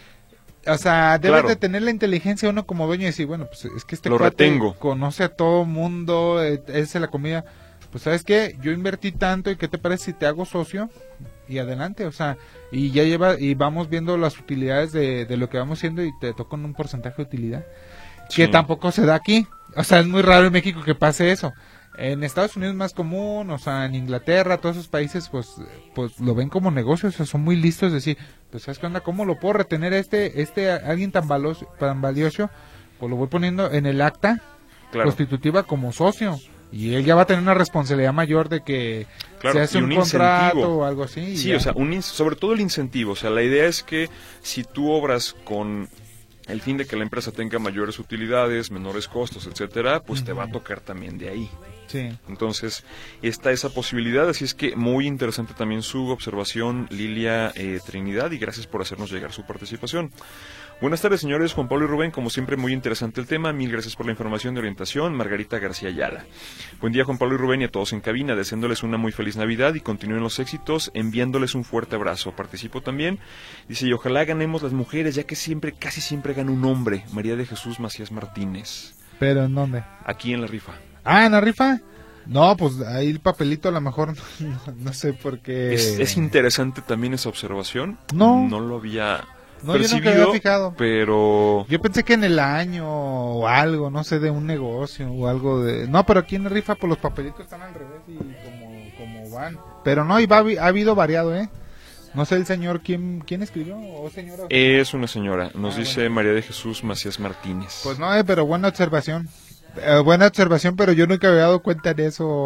O sea, debes de tener la inteligencia uno como dueño y decir, bueno, pues es que este lo cuate retengo. Conoce a todo mundo, es la comida... Pues sabes qué, yo invertí tanto y qué te parece si te hago socio y adelante, o sea, y ya y vamos viendo las utilidades de lo que vamos haciendo y te tocan un porcentaje de utilidad, que tampoco se da aquí, o sea, es muy raro en México que pase eso, En Estados Unidos es más común, o sea, en Inglaterra, todos esos países, pues lo ven como negocio, o sea, son muy listos de decir, pues, ¿sabes qué onda? ¿Cómo lo puedo retener alguien tan valioso? Pues lo voy poniendo en el acta constitutiva como socio. Y él ya va a tener una responsabilidad mayor de que se hace un contrato incentivo. o algo así. Sí, o sea, sobre todo el incentivo. O sea, la idea es que si tú obras con el fin de que la empresa tenga mayores utilidades, menores costos, etcétera, pues te va a tocar también de ahí. Sí. Entonces, está esa posibilidad, así es que muy interesante también su observación, Lilia Trinidad, y gracias por hacernos llegar su participación. Buenas tardes, señores. Juan Pablo y Rubén, como siempre, muy interesante el tema. Mil gracias por la información de orientación. Margarita García Ayala. Buen día, Juan Pablo y Rubén, y a todos en cabina. Deseándoles una muy feliz Navidad y continúen los éxitos, enviándoles un fuerte abrazo. Participo también. Dice, y ojalá ganemos las mujeres, ya que casi siempre gana un hombre. María de Jesús Macías Martínez. ¿Pero en dónde? Aquí en la rifa. Ah, ¿en la rifa? No, pues ahí el papelito a lo mejor, no sé por qué. Es interesante también esa observación. No lo había... No, percibido, yo nunca había fijado. Pero... Yo pensé que en el año o algo, no sé, de un negocio o algo de... No, pero aquí en la rifa pues los papelitos están al revés y como van. Pero no, ha habido variado, ¿eh? No sé el señor, ¿quién escribió? ¿O señora? Es una señora, nos dice bueno. María de Jesús Macías Martínez. Pues no, pero buena observación. Buena observación, pero yo nunca había dado cuenta de eso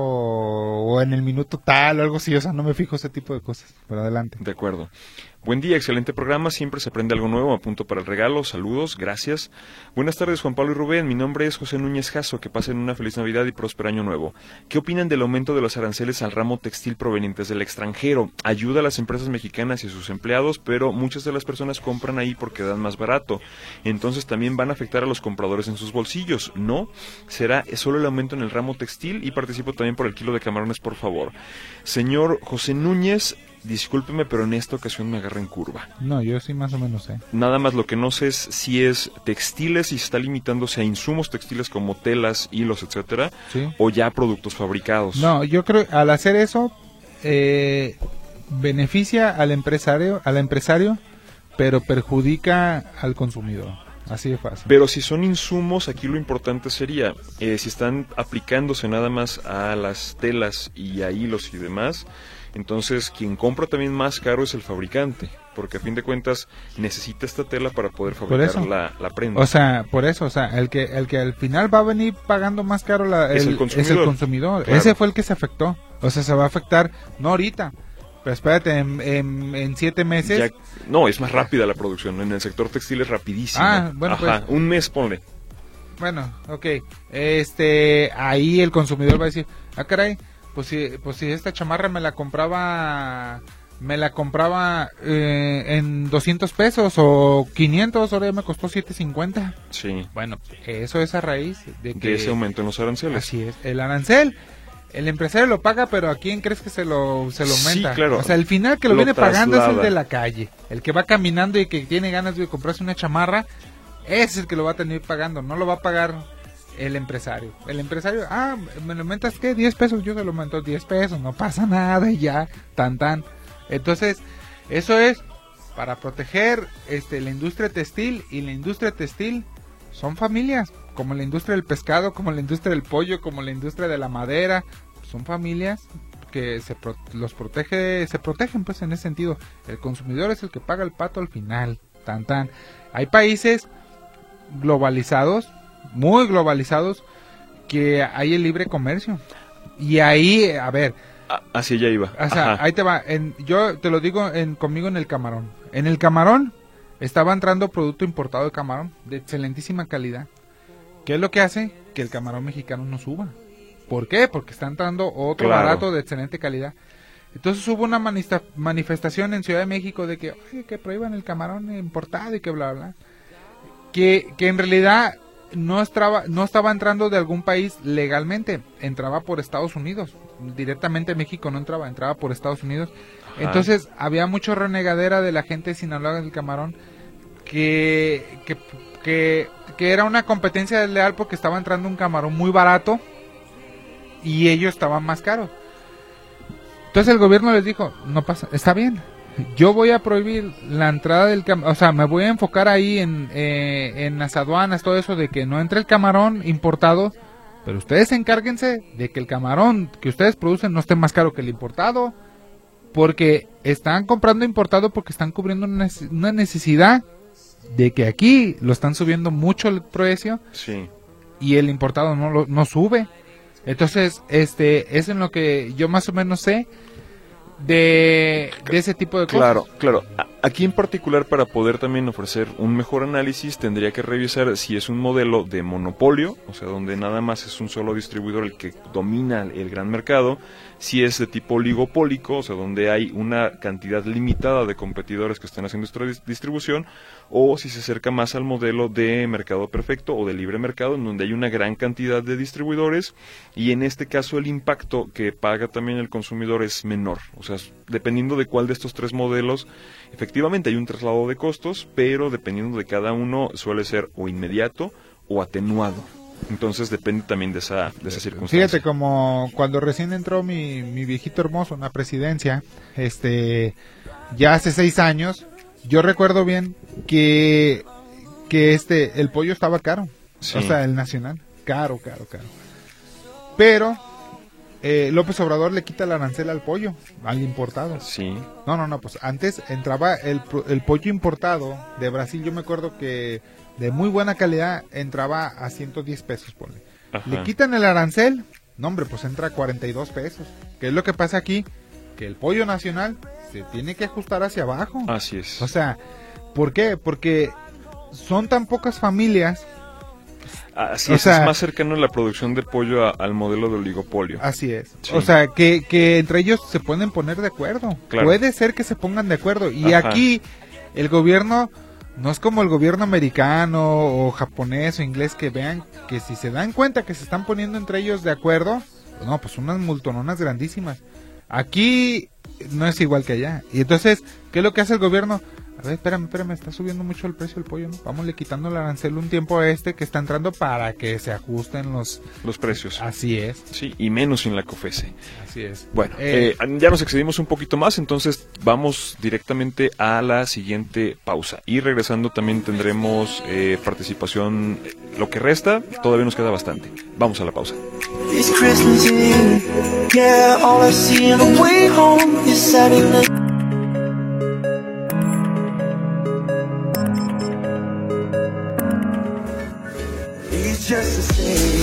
o en el minuto tal o algo así, o sea, no me fijo ese tipo de cosas. Pero adelante. De acuerdo. Buen día, excelente programa, siempre se aprende algo nuevo, apunto para el regalo, saludos, gracias. Buenas tardes, Juan Pablo y Rubén, mi nombre es José Núñez Jasso, que pasen una feliz Navidad y próspero año nuevo. ¿Qué opinan del aumento de los aranceles al ramo textil provenientes del extranjero? Ayuda a las empresas mexicanas y a sus empleados, pero muchas de las personas compran ahí porque dan más barato. Entonces también van a afectar a los compradores en sus bolsillos, ¿no? Será solo el aumento en el ramo textil y participo también por el kilo de camarones, por favor. Señor José Núñez, discúlpeme, pero en esta ocasión me agarra en curva. No, yo sí más o menos sé. Nada más lo que no sé es si es textiles y está limitándose a insumos textiles como telas, hilos, etcétera, ¿sí? O ya productos fabricados. No, yo creo al hacer eso beneficia al empresario, pero perjudica al consumidor. Así de fácil. Pero si son insumos, aquí lo importante sería, si están aplicándose nada más a las telas y a hilos y demás, entonces quien compra también más caro es el fabricante, porque a fin de cuentas necesita esta tela para poder fabricar la prenda. O sea, por eso, o sea, el que al final va a venir pagando más caro es el consumidor. Claro. Ese fue el que se afectó. O sea, se va a afectar, no ahorita, pero espérate, en 7 meses... Ya, no, es más rápida la producción, en el sector textil es rapidísimo. Ah, bueno, ajá, pues, un mes, ponle. Bueno, ok, ahí el consumidor va a decir, ah, caray, pues si esta chamarra me la compraba en 200 pesos o 500, ahora ya me costó 7.50. Sí. Bueno, eso es a raíz de ese aumento en los aranceles. Así es, el arancel, el empresario lo paga, pero ¿a quién crees que se lo aumenta? Sí, claro. O sea, el final que lo viene pagando es el de la calle, el que va caminando y que tiene ganas de comprarse una chamarra, ese es el que lo va a tener pagando, no lo va a pagar el empresario. El empresario, ¿me lo aumentas qué? 10 pesos, yo se lo aumento 10 pesos, no pasa nada y ya, tan. Entonces, eso es para proteger la industria textil, y la industria textil son familias, como la industria del pescado, como la industria del pollo, como la industria de la madera, son familias que se protegen pues en ese sentido. El consumidor es el que paga el pato al final, tan. Hay países globalizados, muy globalizados, que hay el libre comercio, y ahí, a ver, hacia allá iba. O sea, ahí te va. Yo te lo digo conmigo en el camarón. En el camarón estaba entrando producto importado de camarón de excelentísima calidad. ¿Qué es lo que hace? Que el camarón mexicano no suba. ¿Por qué? Porque está entrando otro barato de excelente calidad. Entonces hubo una manifestación en Ciudad de México de que, oye, que prohíban el camarón importado y que bla, bla. Que en realidad no estaba entrando de algún país legalmente, entraba por Estados Unidos. Directamente México no entraba por Estados Unidos. Ajá. Entonces había mucho renegadera de la gente de Sinaloa del camarón que era una competencia desleal porque estaba entrando un camarón muy barato y ellos estaban más caros. Entonces el gobierno les dijo, no pasa, está bien, yo voy a prohibir la entrada del camarón, o sea, me voy a enfocar ahí en las aduanas, todo eso de que no entre el camarón importado, Pero ustedes encárguense de que el camarón que ustedes producen no esté más caro que el importado, porque están comprando importado porque están cubriendo una necesidad de que aquí lo están subiendo mucho el precio, Sí. y el importado no sube. Entonces, es en lo que yo más o menos sé de ese tipo de cosas. Claro. Aquí en particular, para poder también ofrecer un mejor análisis, tendría que revisar si es un modelo de monopolio, o sea, donde nada más es un solo distribuidor el que domina el gran mercado, si es de tipo oligopólico, o sea, donde hay una cantidad limitada de competidores que están haciendo esta distribución, o si se acerca más al modelo de mercado perfecto o de libre mercado, en donde hay una gran cantidad de distribuidores, y en este caso el impacto que paga también el consumidor es menor. O sea, dependiendo de cuál de estos tres modelos, efectivamente hay un traslado de costos, pero dependiendo de cada uno suele ser o inmediato o atenuado. Entonces depende también de esa circunstancia. Fíjate, como cuando recién entró mi viejito hermoso en la presidencia, ya hace 6 años, yo recuerdo bien que el pollo estaba caro. Sí. O sea, el nacional, caro. Pero López Obrador le quita el arancel al pollo, al importado. Sí. No, pues antes entraba el pollo importado de Brasil. Yo me acuerdo que de muy buena calidad entraba a 110 pesos, ponle. Ajá. Le quitan el arancel, no hombre, pues entra a 42 pesos. ¿Qué es lo que pasa aquí? Que el pollo nacional se tiene que ajustar hacia abajo. Así es. O sea, ¿por qué? Porque son tan pocas familias. Así o es, sea, es más cercano la producción de pollo al modelo de oligopolio. Así es. Sí. O sea, que entre ellos se pueden poner de acuerdo. Claro. Puede ser que se pongan de acuerdo. Y Ajá. aquí el gobierno no es como el gobierno americano o japonés o inglés, que vean que si se dan cuenta que se están poniendo entre ellos de acuerdo, no, pues unas multononas grandísimas. Aquí no es igual que allá. Y entonces, ¿qué es lo que hace el gobierno? A ver, espérame, está subiendo mucho el precio del pollo, ¿no? Vámosle quitando el arancel un tiempo a que está entrando para que se ajusten los precios. Así es. Sí, y menos sin la COFESE. Así es. Bueno, ya nos excedimos un poquito más, entonces vamos directamente a la siguiente pausa. Y regresando también tendremos participación, lo que resta, todavía nos queda bastante. Vamos a la pausa. It's Christmas Eve, yeah, all I see on the way home is sadness. It's just the same,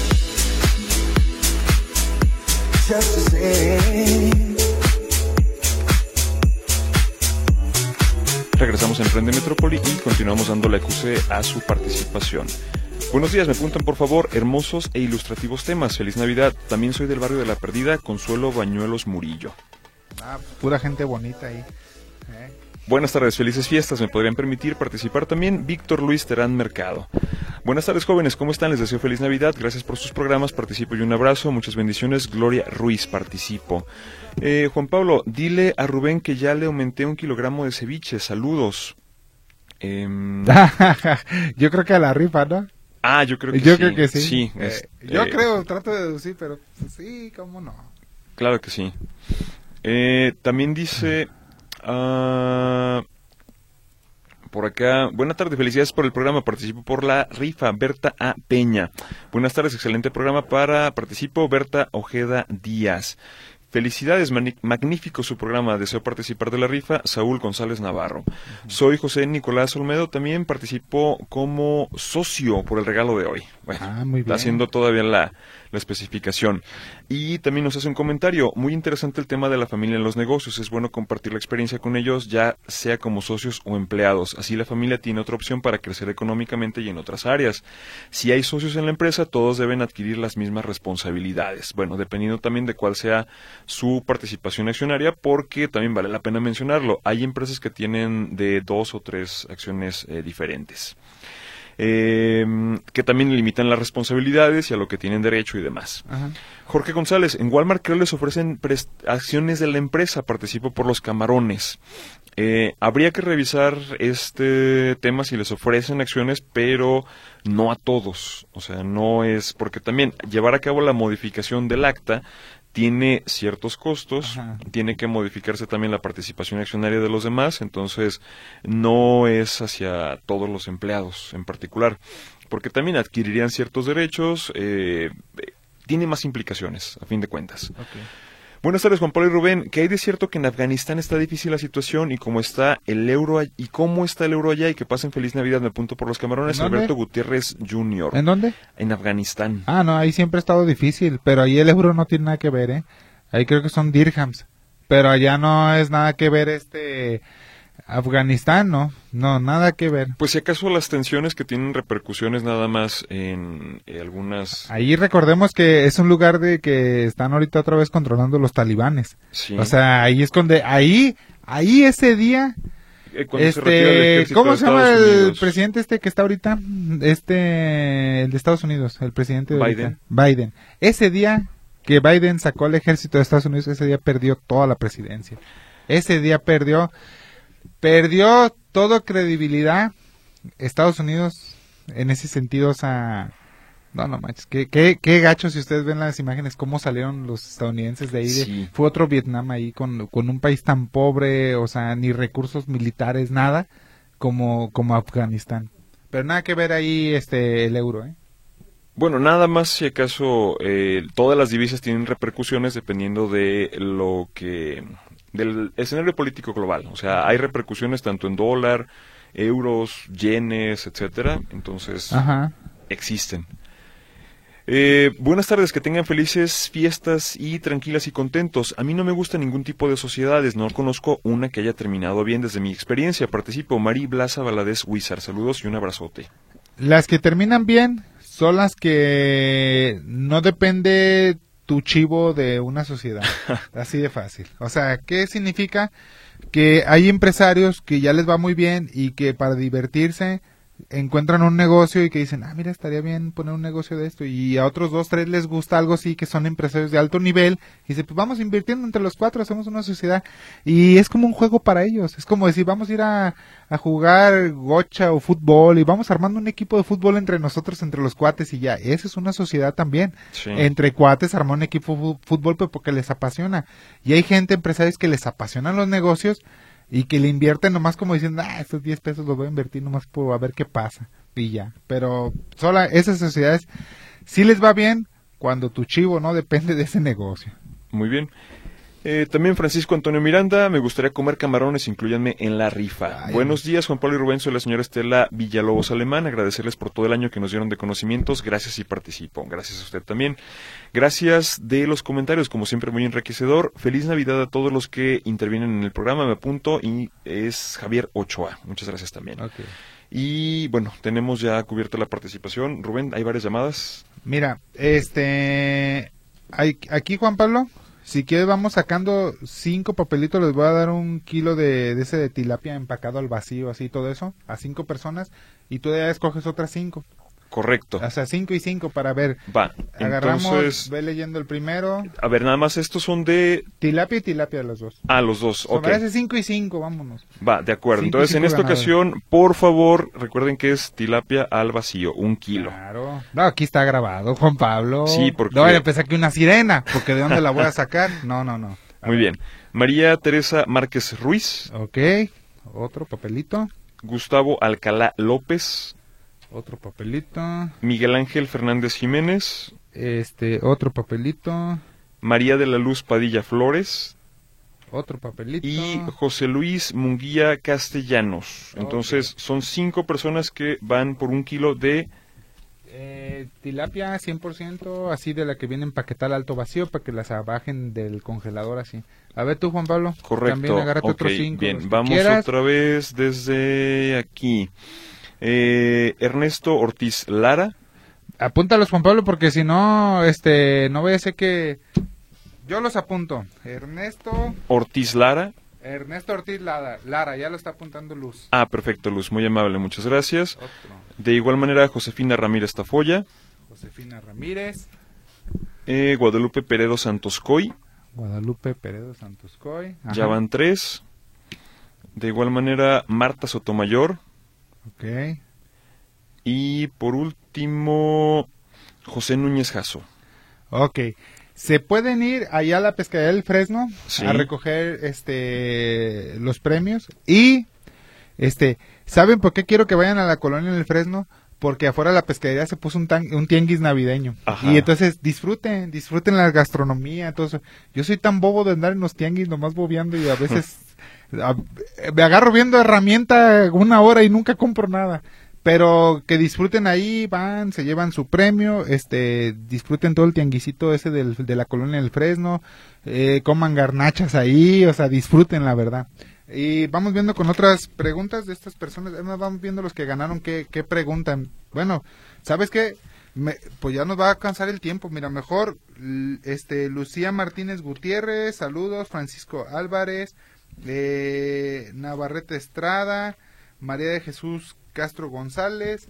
just the same. Regresamos a Emprende Metrópoli y continuamos dándole acuse a su participación. Buenos días, me preguntan por favor, hermosos e ilustrativos temas. Feliz Navidad. También soy del barrio de La Perdida, Consuelo Bañuelos Murillo. Pura gente bonita ahí. Buenas tardes, felices fiestas. ¿Me podrían permitir participar también? Víctor Luis Terán Mercado. Buenas tardes, jóvenes, ¿cómo están? Les deseo feliz Navidad. Gracias por sus programas. Participo y un abrazo. Muchas bendiciones. Gloria Ruiz, participo. Juan Pablo, dile a Rubén que ya le aumenté 1 kilogramo de ceviche. Saludos. Yo creo que a la rifa, ¿no? Yo creo que sí. Yo creo que sí. Sí, yo creo, trato de deducir, pero pues, sí, cómo no. Claro que sí. También dice por acá, buenas tardes, felicidades por el programa, participo por la rifa, Berta A. Peña. Buenas tardes, excelente programa participo, Berta Ojeda Díaz. Felicidades, magnífico su programa, deseo participar de la rifa, Saúl González Navarro. Soy José Nicolás Olmedo, también participo como socio por el regalo de hoy. Bueno, muy bien. Está haciendo todavía la especificación. Y también nos hace un comentario, muy interesante el tema de la familia en los negocios, es bueno compartir la experiencia con ellos, ya sea como socios o empleados, así la familia tiene otra opción para crecer económicamente y en otras áreas. Si hay socios en la empresa, todos deben adquirir las mismas responsabilidades, bueno, dependiendo también de cuál sea su participación accionaria, porque también vale la pena mencionarlo, hay empresas que tienen de 2 o 3 acciones diferentes. Que también limitan las responsabilidades y a lo que tienen derecho y demás. Ajá. Jorge González, en Walmart creo les ofrecen acciones de la empresa, participo por los camarones. Habría que revisar este tema si les ofrecen acciones, pero no a todos. O sea, no es porque también llevar a cabo la modificación del acta tiene ciertos costos, Ajá. tiene que modificarse también la participación accionaria de los demás, entonces no es hacia todos los empleados en particular, porque también adquirirían ciertos derechos, tiene más implicaciones, a fin de cuentas. Okay. Buenas tardes, Juan Pablo y Rubén. ¿Qué hay de cierto que en Afganistán está difícil la situación y cómo está el euro y cómo está el euro allá? Y que pasen feliz Navidad, me apunto por los camarones. ¿En dónde? Alberto Gutiérrez Jr. ¿En dónde? En Afganistán. Ah, no, ahí siempre ha estado difícil, pero ahí el euro no tiene nada que ver, ¿eh? Ahí creo que son dirhams, pero allá no es nada que ver Afganistán, no, nada que ver. Pues si acaso las tensiones que tienen repercusiones nada más en algunas... Ahí recordemos que es un lugar de que están ahorita otra vez controlando los talibanes. Sí. O sea, ahí es donde, ahí ese día, cuando se retira el ejército ¿cómo de se llama Estados el Unidos. presidente que está ahorita? El de Estados Unidos, el presidente de Biden. ahorita. Biden. Ese día que Biden sacó al ejército de Estados Unidos, ese día perdió toda la presidencia. Ese día perdió toda credibilidad Estados Unidos en ese sentido, o sea, no manches, qué gacho si ustedes ven las imágenes, cómo salieron los estadounidenses de ahí, Sí. fue otro Vietnam ahí con un país tan pobre, o sea, ni recursos militares, nada, como Afganistán, pero nada que ver ahí el euro, Bueno, nada más si acaso todas las divisas tienen repercusiones dependiendo de lo que... del escenario político global. O sea, hay repercusiones tanto en dólar, euros, yenes, etcétera. Entonces, Ajá. existen. Buenas tardes, que tengan felices fiestas y tranquilas y contentos. A mí no me gusta ningún tipo de sociedades, no conozco una que haya terminado bien desde mi experiencia. Participo, Mari Blasa Valadez Huizar. Saludos y un abrazote. Las que terminan bien son las que no depende tu chivo de una sociedad, así de fácil. O sea, ¿qué significa? Que hay empresarios que ya les va muy bien y que para divertirse encuentran un negocio y que dicen, mira, estaría bien poner un negocio de esto, y a otros 2, 3 les gusta algo así, que son empresarios de alto nivel, y dicen, pues vamos invirtiendo entre los 4, hacemos una sociedad, y es como un juego para ellos, es como decir, vamos a ir a jugar gocha o fútbol, y vamos armando un equipo de fútbol entre nosotros, entre los cuates, y ya, esa es una sociedad también, Sí. entre cuates armar un equipo de fútbol, pero porque les apasiona, y hay gente, empresarios que les apasionan los negocios, y que le invierten nomás como diciendo, estos 10 pesos los voy a invertir nomás por a ver qué pasa, y ya. Pero esas sociedades sí les va bien cuando tu chivo no depende de ese negocio. Muy bien. También Francisco Antonio Miranda, me gustaría comer camarones, incluyanme en la rifa. Buenos días, Juan Pablo y Rubén, soy la señora Estela Villalobos Alemán, agradecerles por todo el año que nos dieron de conocimientos, gracias y participo, gracias a usted también. Gracias de los comentarios, como siempre muy enriquecedor. Feliz Navidad a todos los que intervienen en el programa, me apunto, y es Javier Ochoa, muchas gracias también. Okay. Y bueno, tenemos ya cubierta la participación. Rubén, hay varias llamadas. Mira, aquí Juan Pablo, si quieres vamos sacando 5 papelitos, les voy a dar 1 kilo de ese de tilapia empacado al vacío, así todo eso, a 5 personas, y tú ya escoges otras 5. Correcto. O sea, 5 y 5 para ver. Va, Agarramos, entonces... ve leyendo el primero. A ver, nada más estos son de... Tilapia y tilapia los dos. los dos, ok. Parece 5 y 5, vámonos. Va, de acuerdo. 5 y Entonces, en 5 esta ganadores. ocasión, por favor, recuerden que es tilapia al vacío, 1 kilo. Claro. No, aquí está grabado, Juan Pablo. Sí, porque... No voy a empezar aquí una sirena, porque ¿de dónde la voy a sacar? No. Muy bien. María Teresa Márquez Ruiz. Ok, otro papelito. Gustavo Alcalá López. Otro papelito. Miguel Ángel Fernández Jiménez. Otro papelito. María de la Luz Padilla Flores. Otro papelito. Y José Luis Munguía Castellanos. Entonces, son 5 personas que van por 1 kilo de... tilapia 100%, así de la que viene empaquetada al alto vacío, para que las bajen del congelador así. A ver tú, Juan Pablo. Correcto. También agárrate Ok, otros 5. bien, vamos otra vez desde aquí. Ernesto Ortiz Lara. Apúntalos, Juan Pablo, porque si no, no voy a ser que... Yo los apunto. Ernesto Ortiz Lara. Lara, ya lo está apuntando Luz. Perfecto, Luz, muy amable, muchas gracias. Otro. De igual manera, Josefina Ramírez Tafoya. Josefina Ramírez. Guadalupe Peredo Santoscoy. Guadalupe Peredo Santoscoy. Ajá. Ya van 3. De igual manera, Marta Sotomayor. Ok. Y por último, José Núñez Jasso. Ok. Se pueden ir allá a la pescadería del Fresno Sí. a recoger los premios y ¿saben por qué quiero que vayan a la colonia del Fresno? Porque afuera de la pescadería se puso un tianguis navideño. Ajá. Y entonces disfruten la gastronomía. Entonces, yo soy tan bobo de andar en los tianguis nomás bobeando y a veces me agarro viendo herramienta 1 hora y nunca compro nada. Pero que disfruten ahí, van, se llevan su premio, disfruten todo el tianguisito ese de la colonia del Fresno, coman garnachas ahí, o sea, disfruten la verdad. Y vamos viendo con otras preguntas de estas personas, vamos viendo los que ganaron, qué preguntan. Bueno, ¿sabes qué? Pues ya nos va a alcanzar el tiempo, mira, mejor, Lucía Martínez Gutiérrez, saludos, Francisco Álvarez, Navarrete Estrada, María de Jesús Castro González,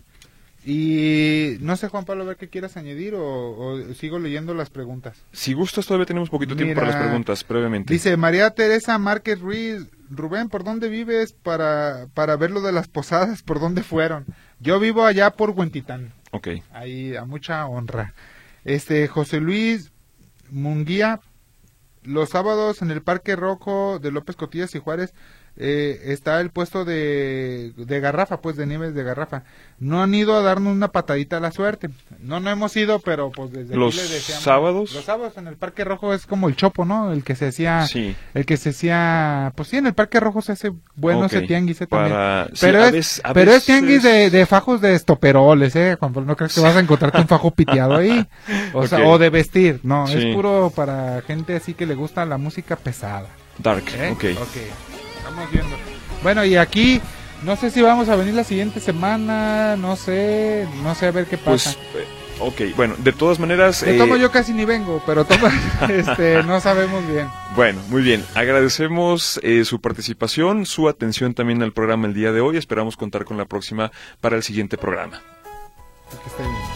y no sé, Juan Pablo, a ver qué quieras añadir o sigo leyendo las preguntas. Si gustas, todavía tenemos poquito tiempo para las preguntas, brevemente. Dice María Teresa Márquez Ruiz, Rubén, ¿por dónde vives para ver lo de las posadas? ¿Por dónde fueron? Yo vivo allá por Huentitán. Ok. Ahí, a mucha honra. José Luis Munguía, los sábados en el Parque Rojo de López Cotillas y Juárez está el puesto de garrafa, pues de nieves de garrafa. No han ido a darnos una patadita a la suerte. No hemos ido, pero pues desde los aquí le deseamos. sábados. Los sábados en el Parque Rojo es como el chopo, ¿no? El que se hacía, Sí. pues sí, en el Parque Rojo se hace bueno ese tianguis también. Sí, pero es tianguis de fajos de estoperoles, Juan Pablo, no crees que vas a encontrarte un fajo piteado ahí, o sea, o de vestir, no, Sí. es puro para gente así que le gusta la música pesada. Dark, ok. Estamos viendo. Bueno, y aquí no sé si vamos a venir la siguiente semana, no sé a ver qué pasa. Pues, ok, bueno, de todas maneras... De tomo yo casi ni vengo, pero no sabemos bien. Bueno, muy bien. Agradecemos su participación, su atención también al programa el día de hoy. Esperamos contar con la próxima para el siguiente programa. Que esté bien.